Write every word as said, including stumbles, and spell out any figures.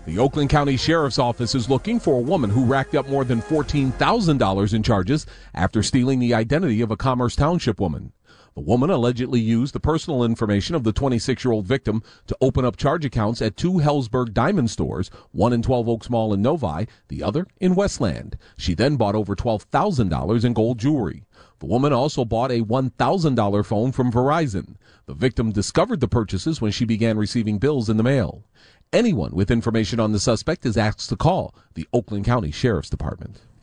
The Oakland County Sheriff's Office is looking for a woman who racked up more than fourteen thousand dollars in charges after stealing the identity of a Commerce Township woman. The woman allegedly used the personal information of the twenty-six-year-old victim to open up charge accounts at two Hellsberg Diamond stores, one in Twelve Oaks Mall in Novi, the other in Westland. She then bought over twelve thousand dollars in gold jewelry. The woman also bought a one thousand dollars phone from Verizon. The victim discovered the purchases when she began receiving bills in the mail. Anyone with information on the suspect is asked to call the Oakland County Sheriff's Department.